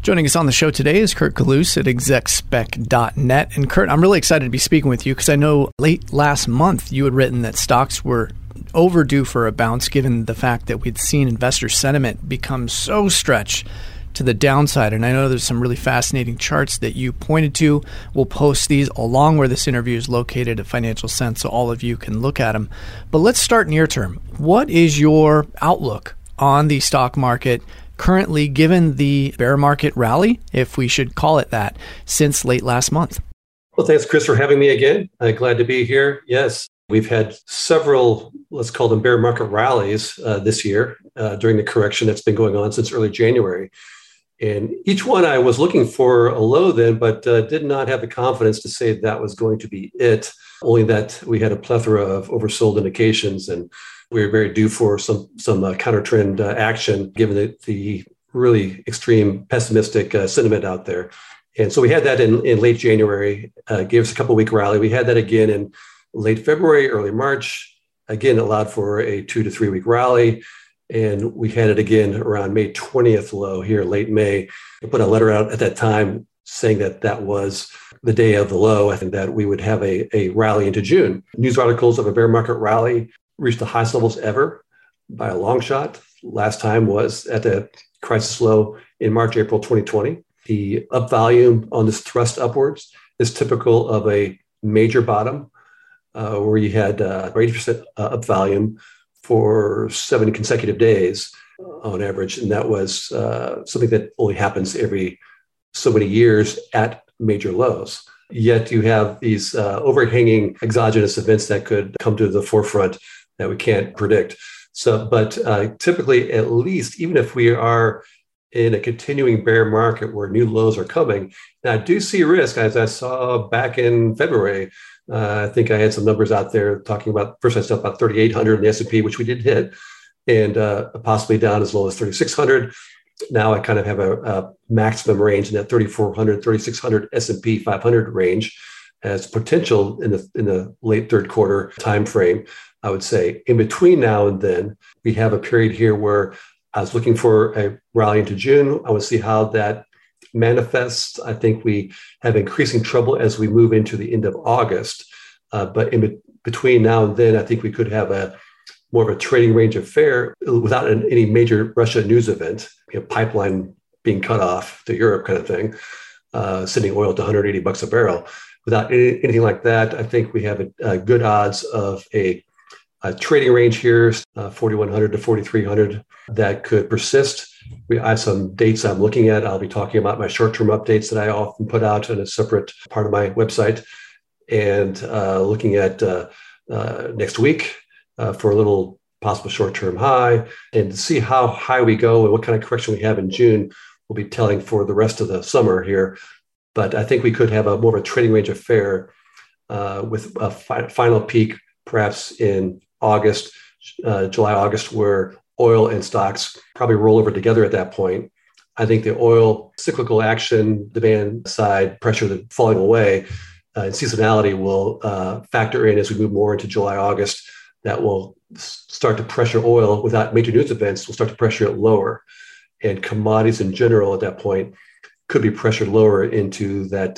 Joining us on the show today is Kurt Kalusz at execspec.net. And Kurt, I'm really excited to be speaking with you because I know late last month you had written that stocks were overdue for a bounce given the fact that we'd seen investor sentiment become so stretched to the downside. And I know there's some really fascinating charts that you pointed to. We'll post these along where this interview is located at Financial Sense so all of you can look at them. But let's start near term. What is your outlook on the stock market currently, given the bear market rally, if we should call it that, since late last month? Well, thanks, Chris, for having me again. Glad to be here. Yes, we've had several, let's call them bear market rallies this year during the correction that's been going on since early January. And each one I was looking for a low then, but did not have the confidence to say that was going to be it, only that we had a plethora of oversold indications and we were very due for some counter trend action, given the really extreme pessimistic sentiment out there. And so we had that in late January, gave us a couple week rally. We had that again in late February, early March, again allowed for a 2 to 3 week rally. And we had it again around May 20th low here, late May. I put a letter out at that time saying that that was the day of the low, and that we would have a rally into June. News articles of a bear market rally reached the highest levels ever by a long shot. Last time was at the crisis low in March, April 2020. The up volume on this thrust upwards is typical of a major bottom where you had 80% up volume for 7 consecutive days on average. And that was something that only happens every so many years at major lows. Yet you have these overhanging exogenous events that could come to the forefront that we can't predict. So, but typically, at least, even if we are in a continuing bear market where new lows are coming, and I do see risk, as I saw back in February. I think I had some numbers out there talking about, first I saw about 3,800 in the S&P, which we did hit, and possibly down as low as 3,600. Now I kind of have a maximum range in that 3,400, 3,600 S&P 500 range as potential in the late third quarter timeframe. I would say in between now and then, we have a period here where I was looking for a rally into June. I want to see how that manifests. I think we have increasing trouble as we move into the end of August. But in between now and then, I think we could have more of a trading range affair without any major Russia news event, pipeline being cut off to Europe kind of thing, sending oil to $180 a barrel. Without anything like that, I think we have a good odds of a trading range here, 4,100 to 4,300, that could persist. I have some dates I'm looking at. I'll be talking about my short-term updates that I often put out on a separate part of my website, and looking at next week for a little possible short-term high, and to see how high we go and what kind of correction we have in June will be telling for the rest of the summer here. But I think we could have more of a trading range affair with a final peak perhaps in August, July, August, where oil and stocks probably roll over together at that point. I think the oil cyclical action, demand side pressure that falling away, and seasonality will factor in as we move more into July, August. That will start to pressure oil without major news events, will start to pressure it lower. And commodities in general at that point could be pressured lower into that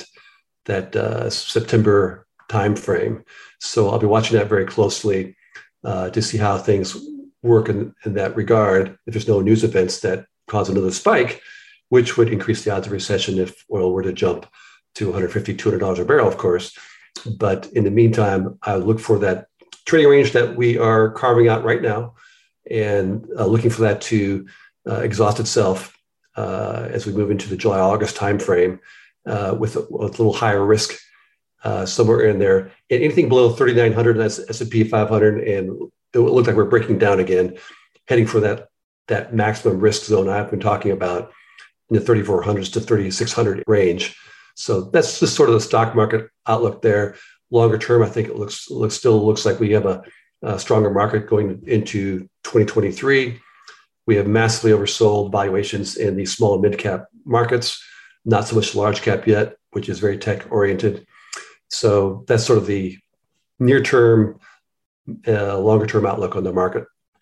September timeframe. So I'll be watching that very closely to see how things work in that regard. If there's no news events that cause another spike, which would increase the odds of recession if oil were to jump to $150, $200 a barrel, of course. But in the meantime, I would look for that trading range that we are carving out right now, and looking for that to exhaust itself as we move into the July, August timeframe with a little higher risk somewhere in there. And anything below 3,900, that's S&P 500, and it will look like we're breaking down again, heading for that maximum risk zone I've been talking about in the 3,400s to 3,600 range. So that's just sort of the stock market outlook there. Longer term, I think it still looks like we have a stronger market going into 2023. We have massively oversold valuations in the small and mid cap markets, not so much large cap yet, which is very tech oriented. So that's sort of the near term, longer term outlook on the market.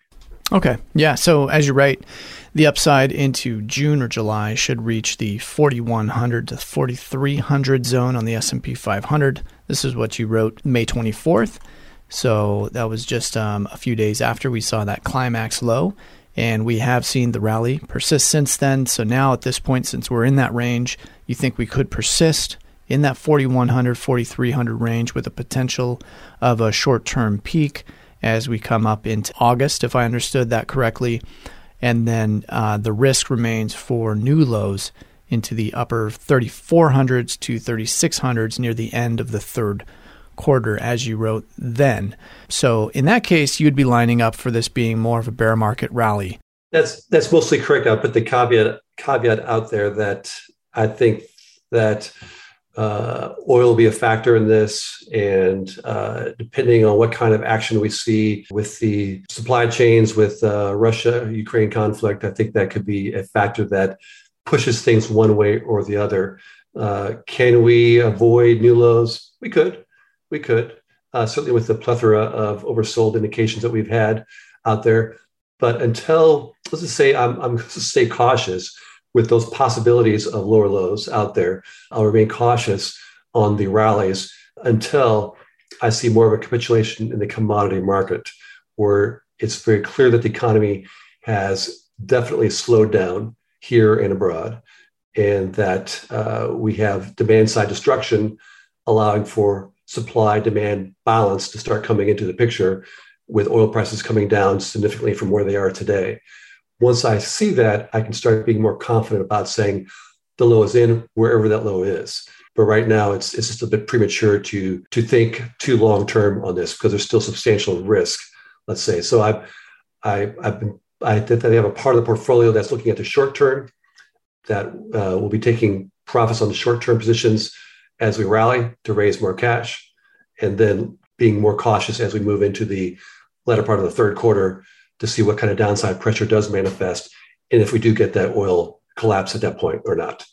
Okay. Yeah. So as you write, the upside into June or July should reach the 4,100 to 4,300 zone on the S&P 500. This is what you wrote May 24th. So that was just a few days after we saw that climax low. And we have seen the rally persist since then. So now at this point, since we're in that range, you think we could persist in that 4,100, 4,300 range with a potential of a short-term peak as we come up into August, if I understood that correctly. And then the risk remains for new lows into the upper 3,400s to 3,600s near the end of the third quarter, as you wrote then. So in that case, you'd be lining up for this being more of a bear market rally. That's mostly correct. I'll put the caveat out there that I think that oil will be a factor in this, and depending on what kind of action we see with the supply chains, with Russia-Ukraine conflict, I think that could be a factor that pushes things one way or the other. Can we avoid new lows? We could. Certainly with the plethora of oversold indications that we've had out there. But until, let's just say, I'm going to stay cautious with those possibilities of lower lows out there. I'll remain cautious on the rallies until I see more of a capitulation in the commodity market, where it's very clear that the economy has definitely slowed down here and abroad, and that we have demand side destruction allowing for supply-demand balance to start coming into the picture, with oil prices coming down significantly from where they are today. Once I see that, I can start being more confident about saying the low is in wherever that low is. But right now, it's just a bit premature to think too long-term on this, because there's still substantial risk, let's say. So I think that they have a part of the portfolio that's looking at the short term, that will be taking profits on the short-term positions as we rally to raise more cash, and then being more cautious as we move into the latter part of the third quarter to see what kind of downside pressure does manifest, and if we do get that oil collapse at that point or not.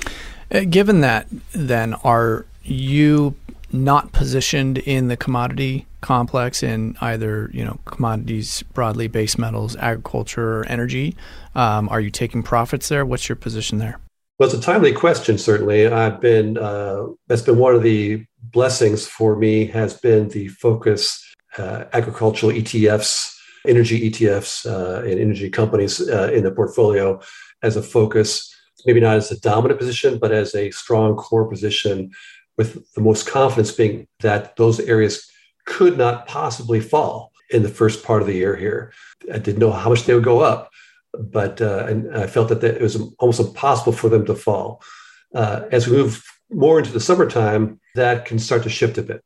Given that, then, are you not positioned in the commodity complex in either, commodities broadly, base metals, agriculture, or energy? Are you taking profits there? What's your position there? Well, it's a timely question, certainly. That's been one of the blessings for me, has been the focus, agricultural ETFs, energy ETFs, and energy companies in the portfolio as a focus, maybe not as a dominant position, but as a strong core position, with the most confidence being that those areas could not possibly fall in the first part of the year here. I didn't know how much they would go up, but and I felt that it was almost impossible for them to fall. As we move more into the summertime, that can start to shift a bit.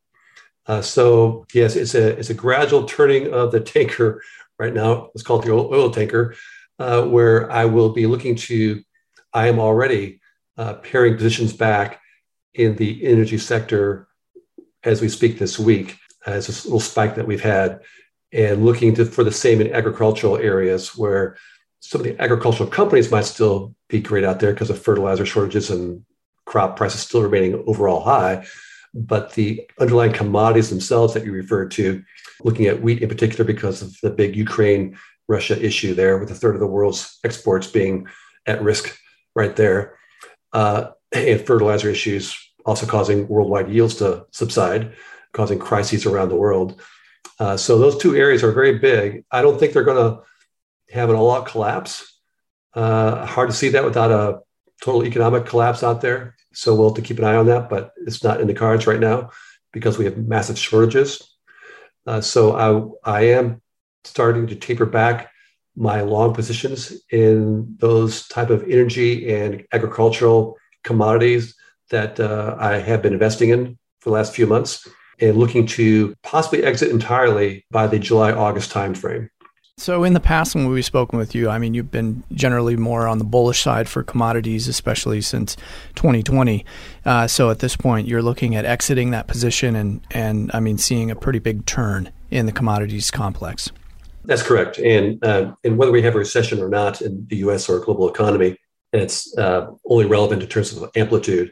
So yes, it's a gradual turning of the tanker right now. Let's call it the oil tanker, where I will be looking to. I am already paring positions back in the energy sector as we speak this week, as this little spike that we've had, and looking for the same in agricultural areas, where some of the agricultural companies might still be great out there because of fertilizer shortages and crop prices still remaining overall high. But the underlying commodities themselves that you referred to, looking at wheat in particular because of the big Ukraine-Russia issue there, with a third of the world's exports being at risk right there, and fertilizer issues also causing worldwide yields to subside, causing crises around the world. So those two areas are very big. I don't think they're going to have an all-out collapse. Hard to see that without a total economic collapse out there. So we'll have to keep an eye on that, but it's not in the cards right now because we have massive shortages. So I am starting to taper back my long positions in those type of energy and agricultural commodities that I have been investing in for the last few months, and looking to possibly exit entirely by the July-August timeframe. So in the past, when we've spoken with you, I mean, you've been generally more on the bullish side for commodities, especially since 2020. So at this point, you're looking at exiting that position and I mean, seeing a pretty big turn in the commodities complex. That's correct. And whether we have a recession or not in the U.S. or global economy, it's only relevant in terms of amplitude.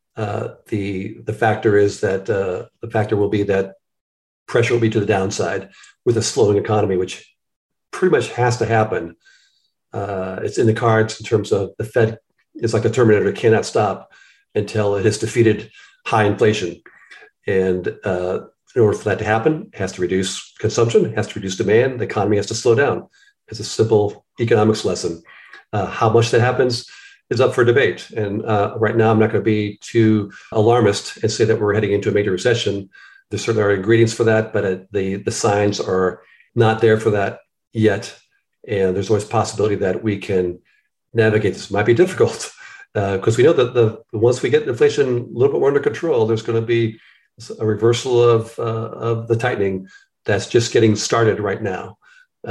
The factor is that the factor will be that pressure will be to the downside with a slowing economy, which pretty much has to happen. It's in the cards in terms of the Fed is like the Terminator, cannot stop until it has defeated high inflation. And in order for that to happen, it has to reduce consumption, it has to reduce demand, the economy has to slow down. It's a simple economics lesson. How much that happens is up for debate. And right now, I'm not going to be too alarmist and say that we're heading into a major recession. There certainly are ingredients for that, but the signs are not there for that yet. And there's always a possibility that we can navigate this. It might be difficult because we know that once we get inflation a little bit more under control, there's going to be a reversal of the tightening that's just getting started right now.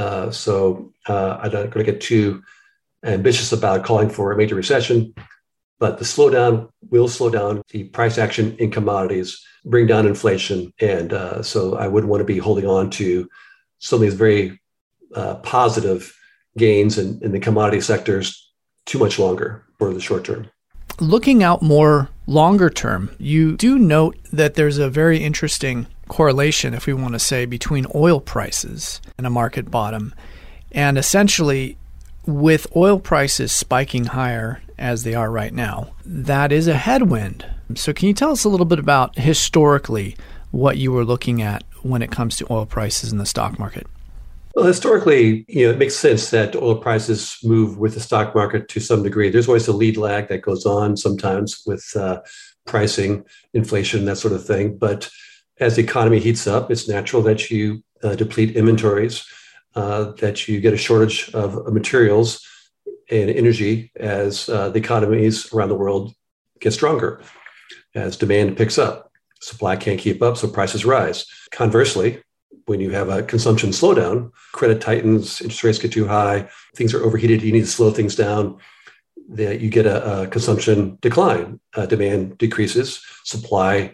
So I'm not going to get too ambitious about calling for a major recession, but the slowdown will slow down the price action in commodities, bring down inflation. And so I wouldn't want to be holding on to some of these very positive gains in the commodity sectors too much longer for the short term. Looking out more longer term, you do note that there's a very interesting correlation, if we want to say, between oil prices and a market bottom. And essentially, with oil prices spiking higher as they are right now, that is a headwind. So can you tell us a little bit about historically what you were looking at when it comes to oil prices in the stock market? Well, historically, it makes sense that oil prices move with the stock market to some degree. There's always a lead lag that goes on sometimes with pricing, inflation, that sort of thing. But as the economy heats up, it's natural that you deplete inventories, that you get a shortage of materials and energy as the economies around the world get stronger. As demand picks up, supply can't keep up, so prices rise. Conversely, when you have a consumption slowdown, credit tightens, interest rates get too high, things are overheated, you need to slow things down, that you get a consumption decline. Demand decreases, supply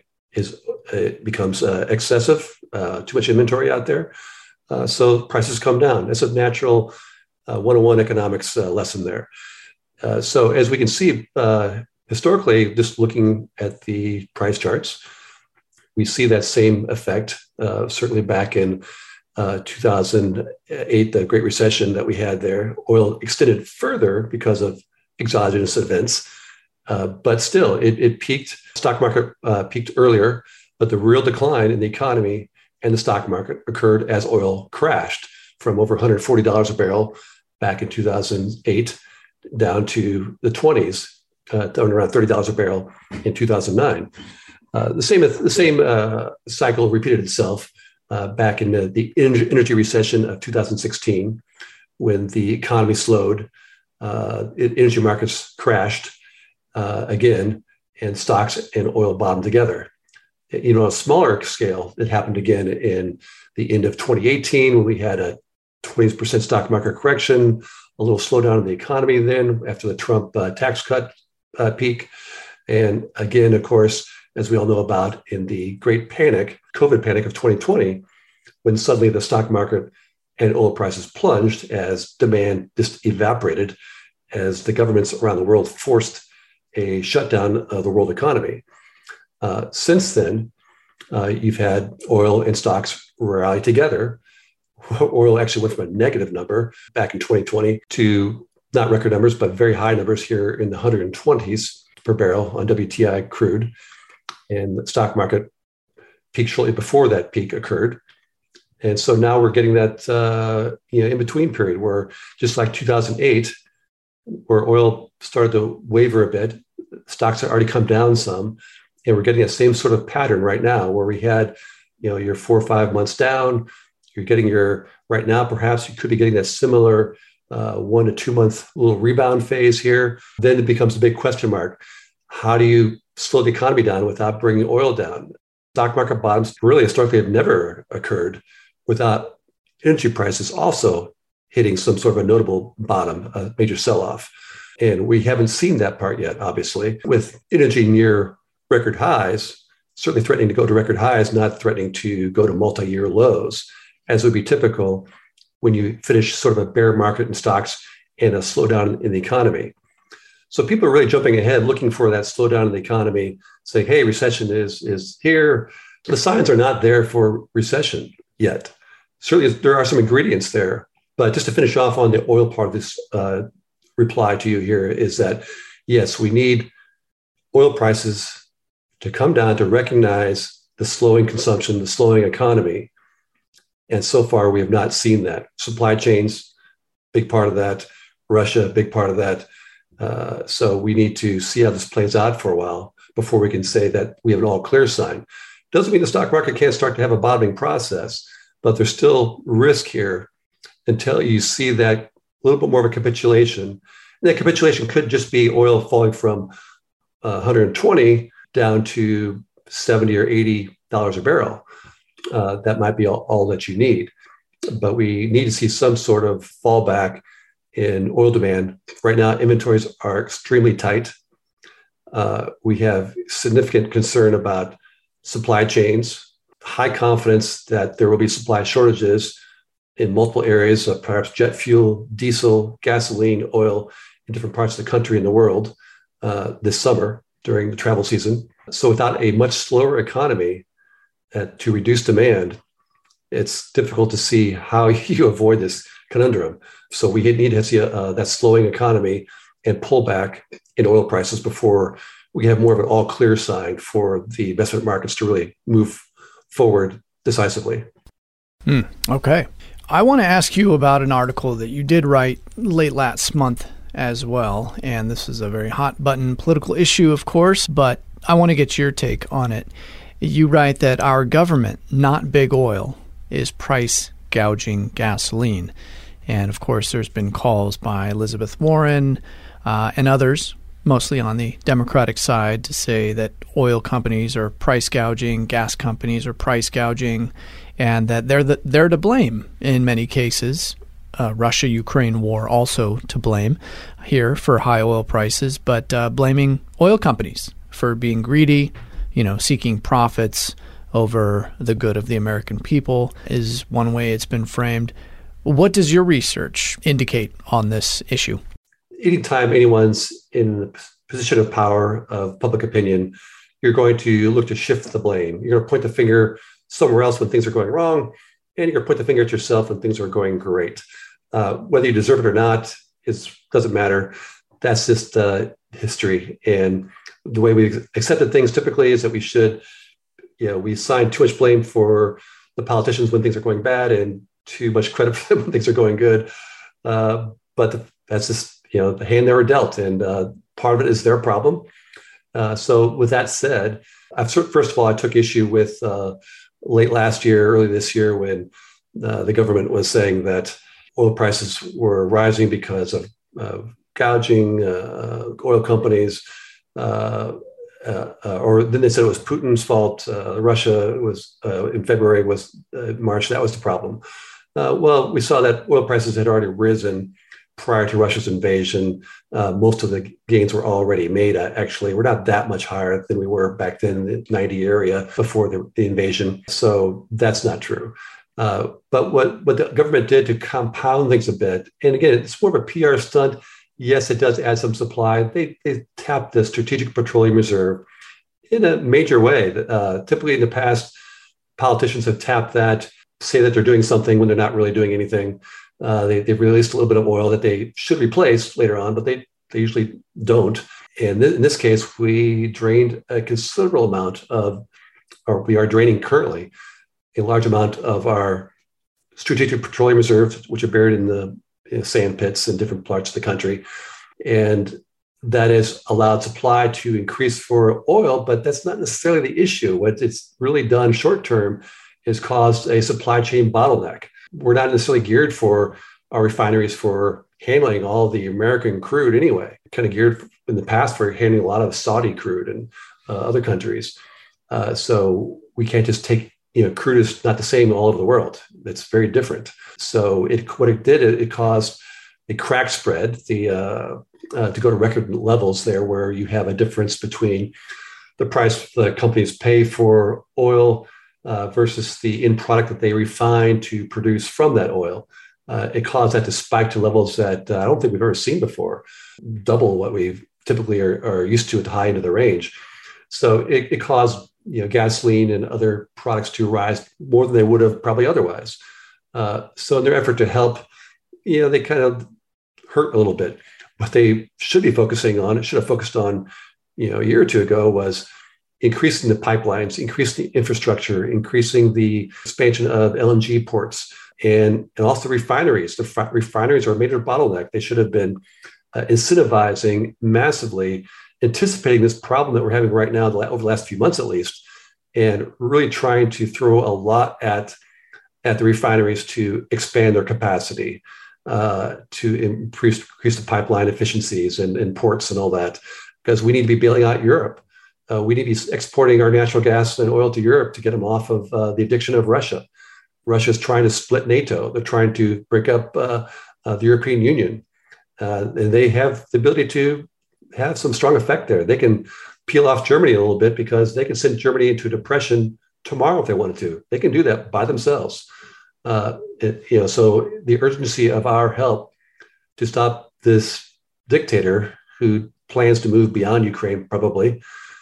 becomes excessive, too much inventory out there. So prices come down. It's a natural 101 economics lesson there. So as we can see, historically, just looking at the price charts, we see that same effect, certainly back in 2008, the Great Recession that we had there. Oil extended further because of exogenous events, but still it peaked. Stock market peaked earlier, but the real decline in the economy and the stock market occurred as oil crashed from over $140 a barrel back in 2008 down to the 20s, down around $30 a barrel in 2009. The same cycle repeated itself back in the energy recession of 2016, when the economy slowed, energy markets crashed again, and stocks and oil bottomed together. On a smaller scale, it happened again in the end of 2018, when we had a 20% stock market correction, a little slowdown in the economy then after the Trump tax cut peak. And again, of course, as we all know about in the great panic, COVID panic of 2020, when suddenly the stock market and oil prices plunged as demand just evaporated, as the governments around the world forced a shutdown of the world economy. Since then, you've had oil and stocks rally together. Oil actually went from a negative number back in 2020 to not record numbers, but very high numbers here in the 120s per barrel on WTI crude. And the stock market peaked shortly before that peak occurred. And so now we're getting that in-between period where, just like 2008, where oil started to waver a bit, stocks had already come down some. And we're getting that same sort of pattern right now where we had, your 4 or 5 months down. You're getting right now, perhaps you could be getting that similar 1 to 2 month little rebound phase here. Then it becomes a big question mark. How do you slow the economy down without bringing oil down? Stock market bottoms really historically have never occurred without energy prices also hitting some sort of a notable bottom, a major sell-off. And we haven't seen that part yet, obviously. With energy near record highs, certainly threatening to go to record highs, not threatening to go to multi-year lows, as would be typical when you finish sort of a bear market in stocks and a slowdown in the economy. So people are really jumping ahead, looking for that slowdown in the economy, saying, hey, recession is here. The signs are not there for recession yet. Certainly, there are some ingredients there, But just to finish off on the oil part of this reply to you here is that, yes, we need oil prices to come down to recognize the slowing consumption, the slowing economy. And so far, we have not seen that. Supply chains, big part of that. Russia, big part of that. So we need to see how this plays out for a while before we can say that we have an all clear sign. Doesn't mean the stock market can't start to have a bottoming process, but there's still risk here until you see that a little bit more of a capitulation. And that capitulation could just be oil falling from 120 down to 70 or $80 a barrel. That might be all that you need. But we need to see some sort of fallback in oil demand. Right now, inventories are extremely tight. We have significant concern about supply chains, high confidence that there will be supply shortages in multiple areas of perhaps jet fuel, diesel, gasoline, oil in different parts of the country and the world this summer during the travel season. So without a much slower economy to reduce demand, it's difficult to see how you avoid this conundrum. So we need to see that slowing economy and pullback in oil prices before we have more of an all clear sign for the investment markets to really move forward decisively. Okay. I want to ask you about an article that you did write late last month as well. And this is a very hot button political issue, of course, but I want to get your take on it. You write that our government, not big oil, is price gouging gasoline. And of course, there's been calls by Elizabeth Warren and others, mostly on the Democratic side, to say that oil companies are price gouging, gas companies are price gouging, and that they're to blame in many cases. Russia-Ukraine war also to blame here for high oil prices, but blaming oil companies for being greedy, seeking profits over the good of the American people is one way it's been framed. What does your research indicate on this issue? Anytime anyone's in the position of power, of public opinion, you're going to look to shift the blame. You're going to point the finger somewhere else when things are going wrong, and you're going to point the finger at yourself when things are going great. Whether you deserve it or not, it doesn't matter. That's just history. And the way we accepted things typically is that we assign too much blame for the politicians when things are going bad and too much credit for them when things are going good. But that's just, the hand they were dealt, and part of it is their problem. So with that said, first of all, I took issue with late last year, early this year, when the government was saying that oil prices were rising because of gouging oil companies, or then they said it was Putin's fault. Russia was in February, March, that was the problem. Well, we saw that oil prices had already risen prior to Russia's invasion. Most of the gains were already made. Actually, we're not that much higher than we were back then in the 90 area before the invasion. So that's not true. But what the government did to compound things a bit, and again, it's more of a PR stunt. Yes, it does add some supply. They tapped the Strategic Petroleum Reserve in a major way. Typically in the past, politicians have tapped that, say that they're doing something when they're not really doing anything. They've released a little bit of oil that they should replace later on, but they usually don't. And in this case, we drained a considerable amount or we are draining currently a large amount of our Strategic Petroleum Reserves, which are buried in the sand pits in different parts of the country. And that has allowed supply to increase for oil, but that's not necessarily the issue. What it's really done short term is caused a supply chain bottleneck. We're not necessarily geared for our refineries for handling all the American crude anyway, kind of geared in the past for handling a lot of Saudi crude and other countries. So we can't just take, crude is not the same all over the world. It's very different. So what it did, it caused a crack spread to go to record levels there, where you have a difference between the price the companies pay for oil versus the end product that they refine to produce from that oil. It caused that to spike to levels that I don't think we've ever seen before, double what we typically are used to at the high end of the range. So it caused gasoline and other products to rise more than they would have probably otherwise. So in their effort to help they kind of hurt a little bit. What they should be focusing on, it should have focused on, a year or two ago, was increasing the pipelines, increasing the infrastructure, increasing the expansion of LNG ports, and also refineries. The refineries are a major bottleneck. They should have been incentivizing massively, anticipating this problem that we're having right now over the last few months at least, and really trying to throw a lot at the refineries to expand their capacity, to increase the pipeline efficiencies and ports and all that, because we need to be bailing out Europe. We need to be exporting our natural gas and oil to Europe to get them off of the addiction of Russia. Russia is trying to split NATO. They're trying to break up the European Union. And they have the ability to have some strong effect there. They can peel off Germany a little bit because they can send Germany into a depression tomorrow if they wanted to. They can do that by themselves. So the urgency of our help to stop this dictator who plans to move beyond Ukraine, probably,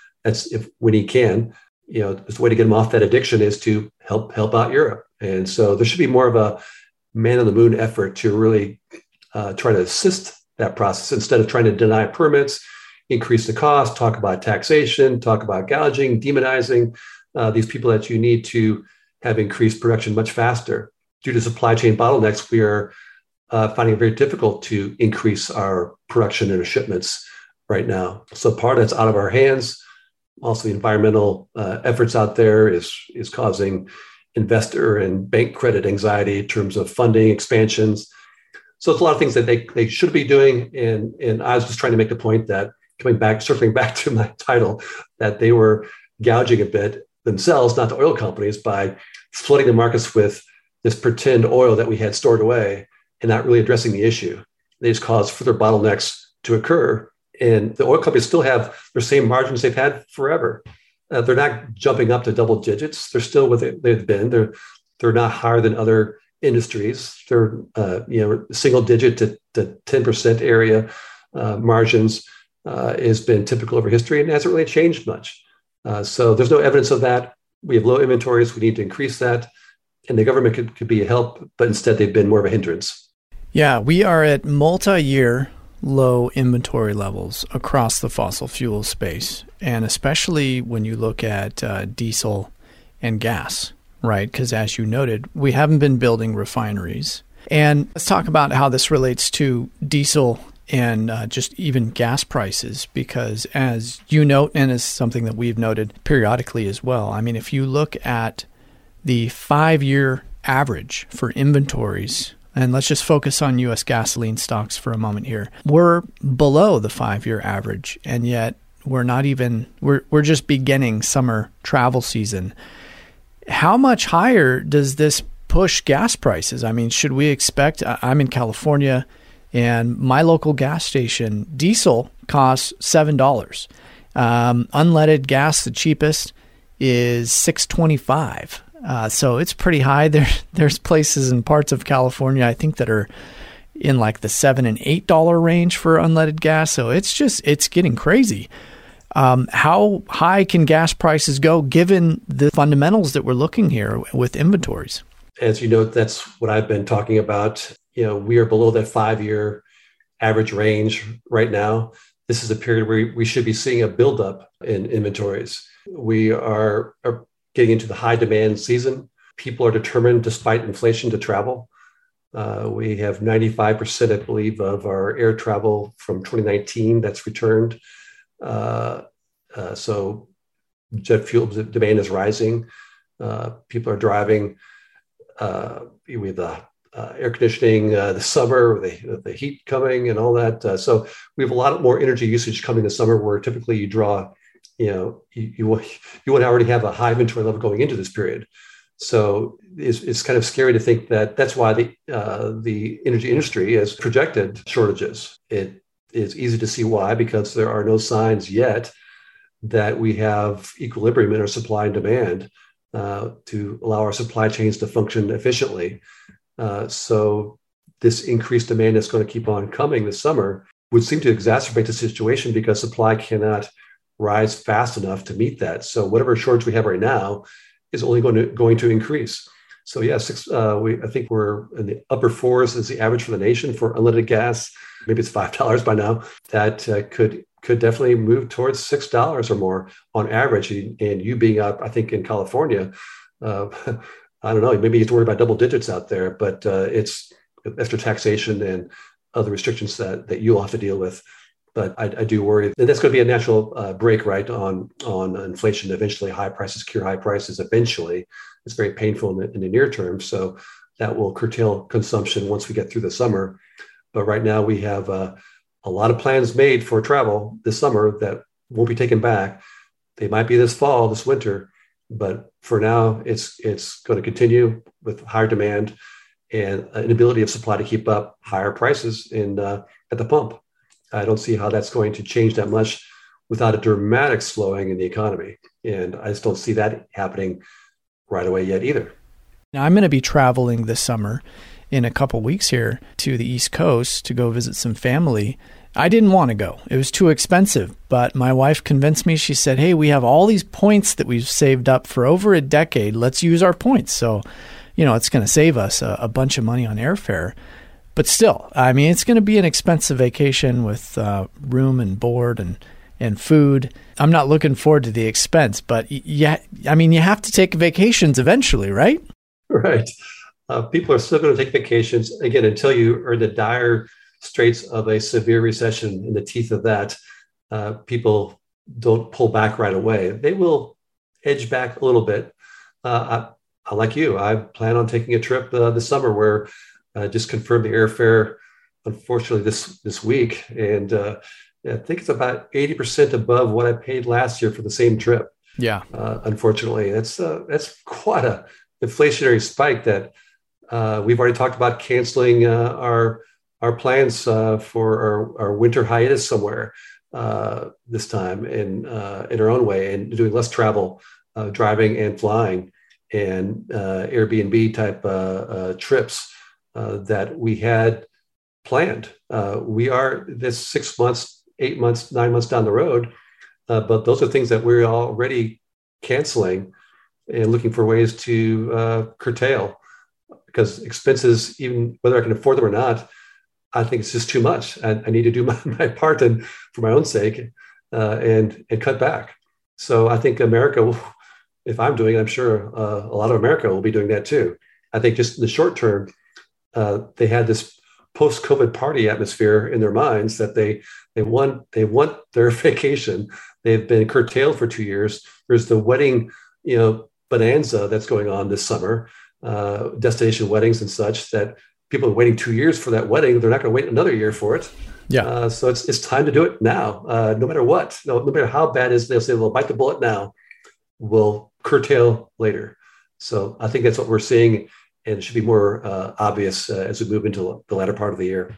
when he can, the way to get him off that addiction is to help out Europe. And so there should be more of a man on the moon effort to really try to assist that process instead of trying to deny permits, increase the cost, talk about taxation, talk about gouging, demonizing these people that you need to have increased production much faster. Due to supply chain bottlenecks, we are finding it very difficult to increase our production and our shipments right now. So part of that's out of our hands. Also, the environmental efforts out there is causing investor and bank credit anxiety in terms of funding expansions. So it's a lot of things that they should be doing. And I was just trying to make the point that circling back to my title, that they were gouging a bit themselves, not the oil companies, by flooding the markets with this pretend oil that we had stored away and not really addressing the issue. They just caused further bottlenecks to occur. And the oil companies still have their same margins they've had forever. They're not jumping up to double digits. They're still what they've been. They're not higher than other industries. They're single digit to 10% area margins has been typical over history and hasn't really changed much. So there's no evidence of that. We have low inventories. We need to increase that. And the government could be a help, but instead they've been more of a hindrance. Yeah, we are at multi-year low inventory levels across the fossil fuel space, and especially when you look at diesel and gas, right? Because as you noted, we haven't been building refineries. And let's talk about how this relates to diesel and just even gas prices, because as you note, and is something that we've noted periodically as well, I mean, if you look at the 5-year average for inventories, and let's just focus on U.S. gasoline stocks for a moment here, we're below the 5-year average, and yet we're just beginning summer travel season. How much higher does this push gas prices? I mean, should we expect, I'm in California, and my local gas station, diesel costs $7. Unleaded gas, the cheapest, is $6.25. So it's pretty high. There's places in parts of California, I think, that are in like the $7 and $8 range for unleaded gas. So it's getting crazy. How high can gas prices go given the fundamentals that we're looking here with inventories? As you know, that's what I've been talking about. We are below that 5-year average range right now. This is a period where we should be seeing a buildup in inventories. We are getting into the high demand season. People are determined, despite inflation, to travel. We have 95%, I believe, of our air travel from 2019 that's returned. So jet fuel demand is rising. People are driving. We have the air conditioning, the summer, the heat coming and all that. So we have a lot more energy usage coming this summer, where typically you draw, you want to already have a high inventory level going into this period. So it's kind of scary to think that that's why the energy industry has projected shortages. It is easy to see why, because there are no signs yet that we have equilibrium in our supply and demand to allow our supply chains to function efficiently. So this increased demand that's going to keep on coming this summer would seem to exacerbate the situation, because supply cannot rise fast enough to meet that. So whatever shortage we have right now is only going to increase. So yeah, I think we're in the upper fours is the average for the nation for unleaded gas. Maybe it's $5 by now. That could definitely move towards $6 or more on average. And you being up, I think in California, I don't know, maybe you have to worry about double digits out there, but it's extra taxation and other restrictions that you'll have to deal with. But I do worry that that's going to be a natural break, right, on inflation. Eventually, high prices cure high prices. Eventually, it's very painful in the near term. So that will curtail consumption once we get through the summer. But right now, we have a lot of plans made for travel this summer that won't be taken back. They might be this fall, this winter, but for now, it's going to continue with higher demand and an inability of supply to keep up higher prices at the pump. I don't see how that's going to change that much without a dramatic slowing in the economy. And I just don't see that happening right away yet either. Now, I'm going to be traveling this summer in a couple weeks here to the East Coast to go visit some family. I didn't want to go. It was too expensive, but my wife convinced me. She said, hey, we have all these points that we've saved up for over a decade. Let's use our points. So, it's going to save us a bunch of money on airfare. But still, I mean, it's going to be an expensive vacation with room and board and food. I'm not looking forward to the expense, but you have to take vacations eventually, right? Right. People are still going to take vacations, again, until you are in the dire straits of a severe recession. In the teeth of that, people don't pull back right away. They will edge back a little bit. I like you. I plan on taking a trip this summer where just confirmed the airfare, unfortunately, this week. And I think it's about 80% above what I paid last year for the same trip. Yeah. Unfortunately, that's quite a inflationary spike that we've already talked about canceling our plans for our winter hiatus somewhere this time in our own way, and doing less travel, driving and flying, and Airbnb type trips that we had planned. We are this 6 months, 8 months, 9 months down the road, but those are things that we're already canceling and looking for ways to curtail, because expenses, even whether I can afford them or not, I think it's just too much. I need to do my part, and for my own sake, and cut back. So I think America will, if I'm doing it, I'm sure a lot of America will be doing that too. I think just in the short term, they had this post-COVID party atmosphere in their minds that they want their vacation. They've been curtailed for 2 years. There's the wedding, bonanza that's going on this summer, destination weddings and such, that people are waiting 2 years for that wedding. They're not going to wait another year for it. Yeah. So it's time to do it now, no matter what. No matter how bad it is, they'll say, "Well, bite the bullet now. We'll curtail later." So I think that's what we're seeing. And it should be more obvious as we move into the latter part of the year.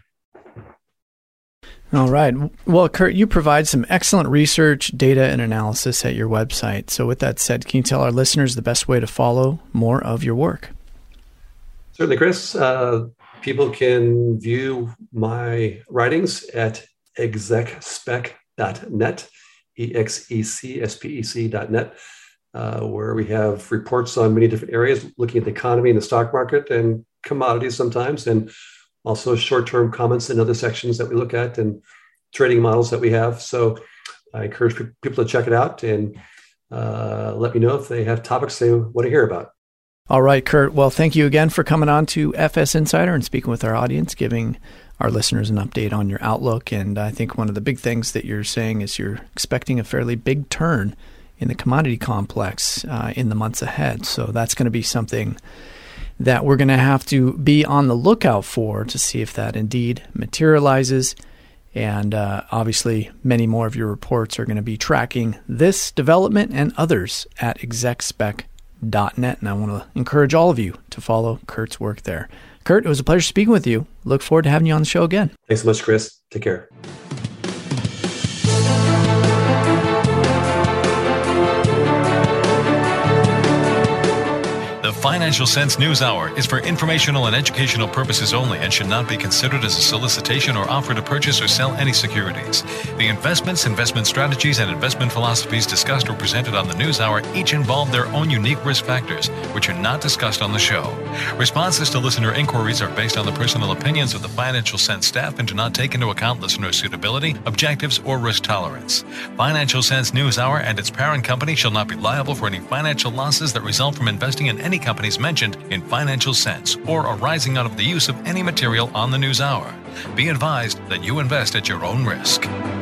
All right. Well, Kurt, you provide some excellent research, data, and analysis at your website. So with that said, can you tell our listeners the best way to follow more of your work? Certainly, Chris. People can view my writings at execspec.net, execspec.net. Where we have reports on many different areas, looking at the economy and the stock market and commodities sometimes, and also short-term comments in other sections that we look at and trading models that we have. So I encourage people to check it out and let me know if they have topics they want to hear about. All right, Kurt. Well, thank you again for coming on to FS Insider and speaking with our audience, giving our listeners an update on your outlook. And I think one of the big things that you're saying is you're expecting a fairly big turn in the commodity complex in the months ahead. So that's going to be something that we're going to have to be on the lookout for to see if that indeed materializes. And obviously, many more of your reports are going to be tracking this development and others at execspec.net. And I want to encourage all of you to follow Kurt's work there. Kurt, it was a pleasure speaking with you. Look forward to having you on the show again. Thanks so much, Chris. Take care. The Financial Sense News Hour is for informational and educational purposes only and should not be considered as a solicitation or offer to purchase or sell any securities. The investments, investment strategies, and investment philosophies discussed or presented on the News Hour each involve their own unique risk factors, which are not discussed on the show. Responses to listener inquiries are based on the personal opinions of the Financial Sense staff and do not take into account listener suitability, objectives, or risk tolerance. Financial Sense News Hour and its parent company shall not be liable for any financial losses that result from investing in any companies mentioned in Financial Sense or arising out of the use of any material on the News Hour. Be advised that you invest at your own risk.